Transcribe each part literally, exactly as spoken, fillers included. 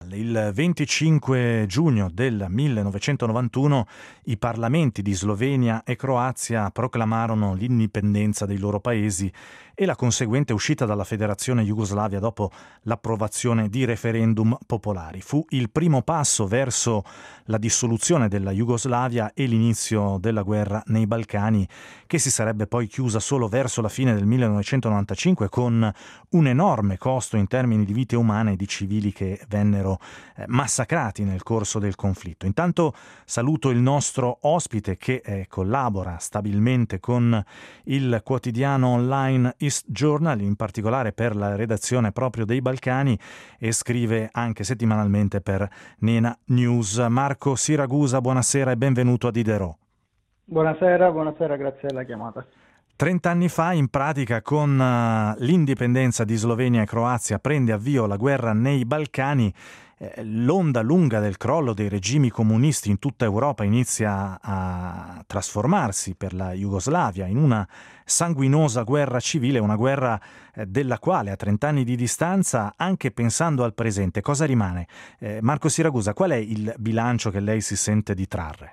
Il venticinque giugno del millenovecentonovantuno i parlamenti di Slovenia e Croazia proclamarono l'indipendenza dei loro paesi e la conseguente uscita dalla Federazione Jugoslavia dopo l'approvazione di referendum popolari. Fu il primo passo verso la dissoluzione della Jugoslavia e l'inizio della guerra nei Balcani, che si sarebbe poi chiusa solo verso la fine del millenovecentonovantacinque con un enorme costo in termini di vite umane e di civili che vennero eh, massacrati nel corso del conflitto. Intanto saluto il nostro ospite che eh, collabora stabilmente con il quotidiano online East Journal, in particolare per la redazione proprio dei Balcani, e scrive anche settimanalmente per Nena News. Marco Siragusa, buonasera e benvenuto a Diderot. Buonasera, buonasera, grazie della chiamata. Trent'anni fa, in pratica, con uh, l'indipendenza di Slovenia e Croazia, prende avvio la guerra nei Balcani. Eh, l'onda lunga del crollo dei regimi comunisti in tutta Europa inizia a trasformarsi per la Jugoslavia in una sanguinosa guerra civile, una guerra eh, della quale a trent'anni di distanza, anche pensando al presente, cosa rimane? Eh, Marco Siragusa, qual è il bilancio che lei si sente di trarre?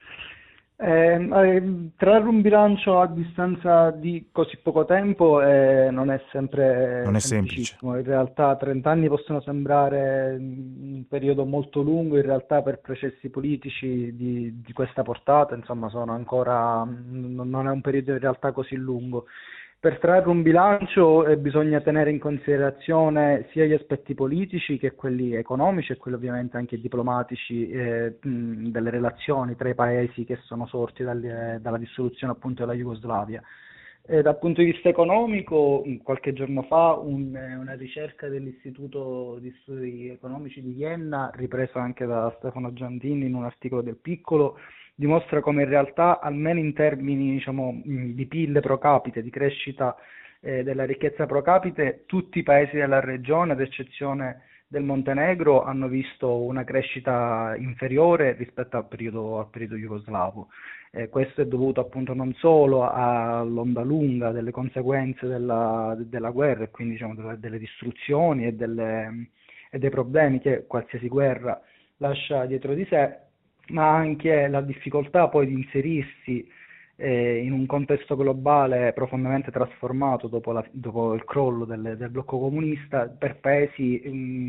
Eh, eh, trarre un bilancio a distanza di così poco tempo eh, non è sempre Non è semplicissimo. semplice. In realtà trenta anni possono sembrare un periodo molto lungo, in realtà per processi politici di, di questa portata, insomma, sono ancora, non è un periodo in realtà così lungo. Per trarre un bilancio eh, bisogna tenere in considerazione sia gli aspetti politici che quelli economici e quelli ovviamente anche diplomatici eh, mh, delle relazioni tra i paesi che sono sorti dalle, dalla dissoluzione appunto della Jugoslavia. E dal punto di vista economico, qualche giorno fa un, una ricerca dell'Istituto di Studi Economici di Vienna, ripresa anche da Stefano Giandini in un articolo del Piccolo, dimostra come in realtà, almeno in termini diciamo, di P I L pro capite, di crescita eh, della ricchezza pro capite, tutti i paesi della regione, ad eccezione del Montenegro, hanno visto una crescita inferiore rispetto al periodo, al periodo jugoslavo. Eh, questo è dovuto appunto non solo all'onda lunga delle conseguenze della, della guerra e quindi diciamo, delle, delle distruzioni e, delle, e dei problemi che qualsiasi guerra lascia dietro di sé, ma anche la difficoltà poi di inserirsi eh, in un contesto globale profondamente trasformato dopo, la, dopo il crollo del, del blocco comunista per paesi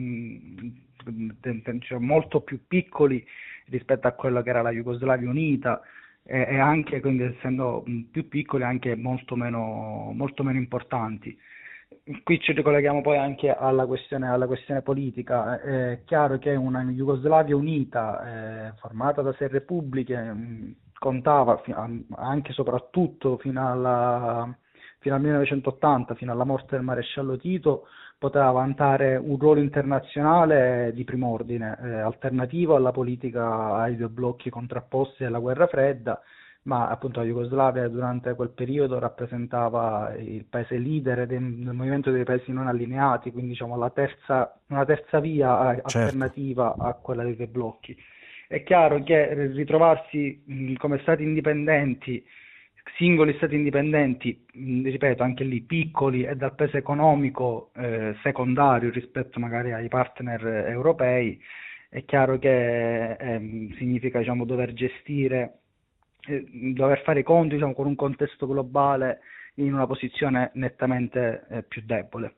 mh, cioè, molto più piccoli rispetto a quello che era la Jugoslavia unita e, e anche, quindi essendo mh, più piccoli, anche molto meno, molto meno importanti. Qui ci ricolleghiamo poi anche alla questione, alla questione politica. È chiaro che una Jugoslavia unita, eh, formata da sei repubbliche, mh, contava fi- anche e soprattutto fino, alla, fino al millenovecentottanta, fino alla morte del maresciallo Tito, poteva vantare un ruolo internazionale di prim'ordine, eh, alternativo alla politica, ai due blocchi contrapposti della guerra fredda, ma appunto la Jugoslavia durante quel periodo rappresentava il paese leader del, del movimento dei paesi non allineati, quindi diciamo la terza, una terza via Certo. alternativa a quella dei due blocchi. È chiaro che ritrovarsi mh, come stati indipendenti, singoli stati indipendenti, mh, ripeto, anche lì piccoli e dal peso economico eh, secondario rispetto magari ai partner europei, è chiaro che eh, significa diciamo, dover gestire eh, dover fare i conti diciamo, con un contesto globale in una posizione nettamente eh, più debole.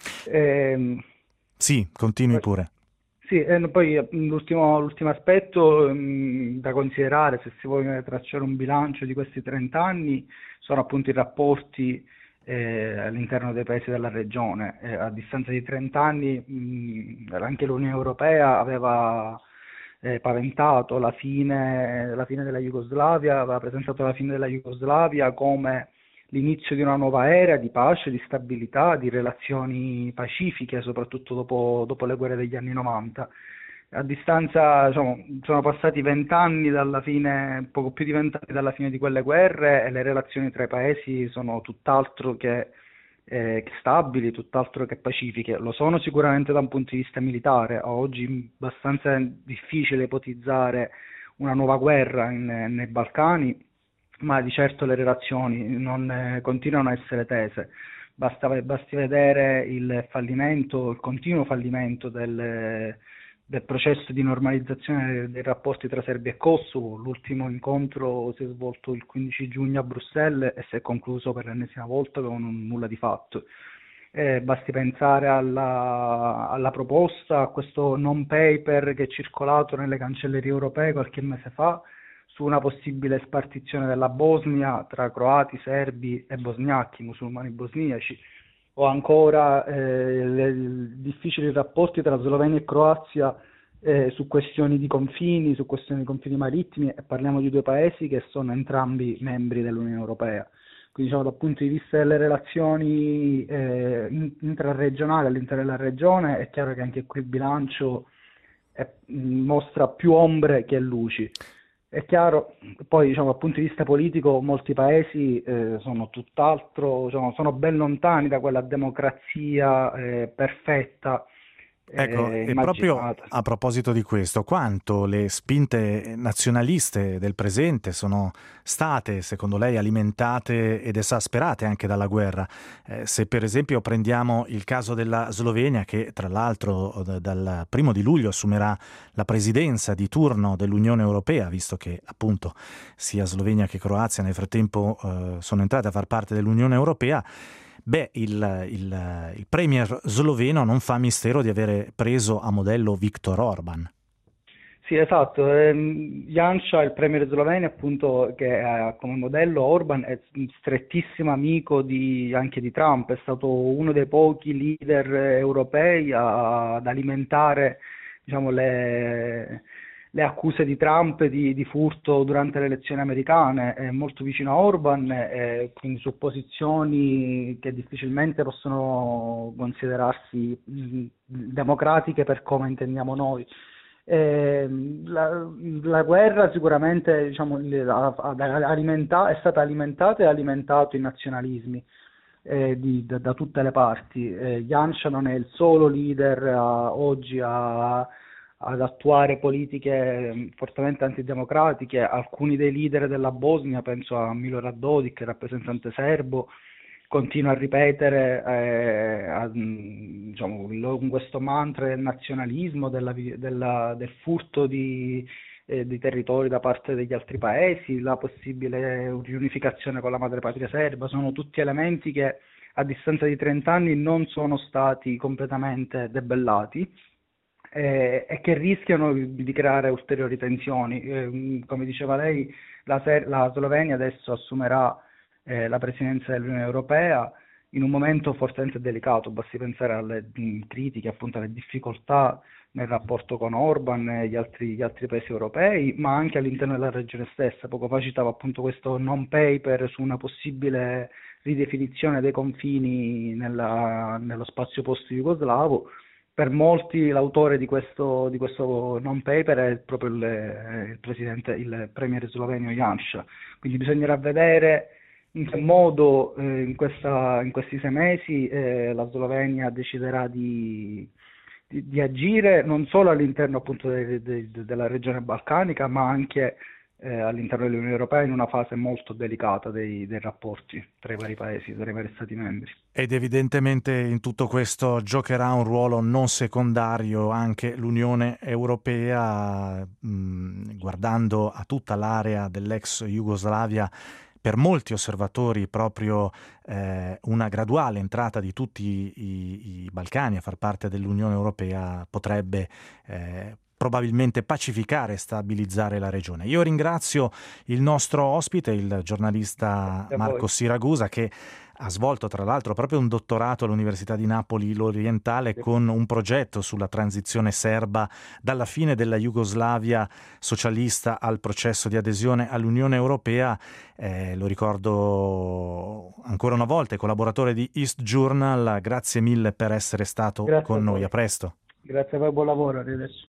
Ehm, Sì, continui poi, pure. sì, e poi l'ultimo, l'ultimo aspetto mh, da considerare, se si vuole tracciare un bilancio di questi trenta anni, sono appunto i rapporti eh, all'interno dei paesi della regione. Eh, a distanza di trenta anni mh, anche l'Unione Europea aveva eh, paventato la fine, la fine della Jugoslavia, aveva presentato la fine della Jugoslavia come l'inizio di una nuova era di pace, di stabilità, di relazioni pacifiche, soprattutto dopo, dopo le guerre degli anni novanta. A distanza, diciamo, sono passati vent'anni dalla fine, poco più di vent'anni dalla fine di quelle guerre e le relazioni tra i paesi sono tutt'altro che, eh, che stabili, tutt'altro che pacifiche. Lo sono sicuramente da un punto di vista militare. Oggi è abbastanza difficile ipotizzare una nuova guerra in, nei Balcani, ma di certo le relazioni non eh, continuano a essere tese. Basta, basti vedere il fallimento, il continuo fallimento del, del processo di normalizzazione dei rapporti tra Serbia e Kosovo. L'ultimo incontro si è svolto il quindici giugno a Bruxelles e si è concluso per l'ennesima volta con un nulla di fatto. Eh, basti pensare alla, alla proposta, a questo non paper che è circolato nelle cancellerie europee qualche mese fa su una possibile spartizione della Bosnia tra croati, serbi e bosniachi, musulmani bosniaci, o ancora eh, le, i difficili rapporti tra Slovenia e Croazia eh, su questioni di confini, su questioni di confini marittimi, e parliamo di due paesi che sono entrambi membri dell'Unione Europea. Quindi diciamo, dal punto di vista delle relazioni eh, intraregionali all'interno della regione, è chiaro che anche qui il bilancio è, mostra più ombre che luci. È chiaro, poi diciamo, dal punto di vista politico molti paesi eh, sono tutt'altro, diciamo, sono ben lontani da quella democrazia eh, perfetta Ecco, eh, e proprio immaginata. a proposito di questo, quanto le spinte nazionaliste del presente sono state, secondo lei, alimentate ed esasperate anche dalla guerra? Eh, se per esempio prendiamo il caso della Slovenia, che tra l'altro d- dal primo di luglio assumerà la presidenza di turno dell'Unione Europea, visto che appunto sia Slovenia che Croazia nel frattempo eh, sono entrate a far parte dell'Unione Europea. Beh, il, il, il premier sloveno non fa mistero di avere preso a modello Viktor Orban. Sì, esatto. ehm, Janša, il premier sloveno, appunto, che ha come modello Orban, è strettissimo amico di- anche di Trump, è stato uno dei pochi leader europei a- ad alimentare, diciamo, le, le accuse di Trump di, di furto durante le elezioni americane. È molto vicino a Orban, e quindi su posizioni che difficilmente possono considerarsi mh, democratiche per come intendiamo noi. Eh, la, la guerra sicuramente, diciamo, li- ha- ha- alimenta- è stata alimentata e ha alimentato i nazionalismi eh, di- da, da tutte le parti. Eh, Janša non è il solo leader a- oggi a- ad attuare politiche eh, fortemente antidemocratiche. Alcuni dei leader della Bosnia, penso a Milorad Dodik, rappresentante serbo, continua a ripetere eh, a- mh, diciamo, lo- con questo mantra del nazionalismo, della vi- della- del furto di, eh, di territori da parte degli altri paesi, la possibile riunificazione con la madrepatria serba. Sono tutti elementi che a distanza di trenta anni non sono stati completamente debellati eh, e che rischiano di di creare ulteriori tensioni. Eh, come diceva lei, la, Ser- la Slovenia adesso assumerà eh, la presidenza dell'Unione Europea in un momento fortemente delicato. Basti pensare alle mh, critiche, appunto alle difficoltà nel rapporto con Orban e gli altri, gli altri paesi europei, ma anche all'interno della regione stessa. Poco fa citavo appunto questo non paper su una possibile ridefinizione dei confini nella- nello spazio post-jugoslavo. Per molti l'autore di questo, di questo non paper è proprio il, il presidente, il premier sloveno Janša. Quindi bisognerà vedere in che modo eh, in questa- in questi sei mesi eh, la Slovenia deciderà di, di- di agire non solo all'interno appunto de- de- de- della regione balcanica, ma anche eh, all'interno dell'Unione Europea in una fase molto delicata dei, dei rapporti tra i vari paesi, tra i vari Stati membri. Ed evidentemente in tutto questo giocherà un ruolo non secondario anche l'Unione Europea, mh, guardando a tutta l'area dell'ex Jugoslavia. Per molti osservatori proprio eh, una graduale entrata di tutti i, i Balcani a far parte dell'Unione Europea potrebbe eh, probabilmente pacificare e stabilizzare la regione. Io ringrazio il nostro ospite, il giornalista Grazie a Marco voi. Siragusa, che ha svolto tra l'altro proprio un dottorato all'Università di Napoli l'Orientale con un progetto sulla transizione serba dalla fine della Jugoslavia socialista al processo di adesione all'Unione Europea. Eh, lo ricordo ancora una volta, è collaboratore di East Journal. Grazie mille per essere stato Grazie a con noi. A voi. presto. Grazie a voi, buon lavoro, arrivederci.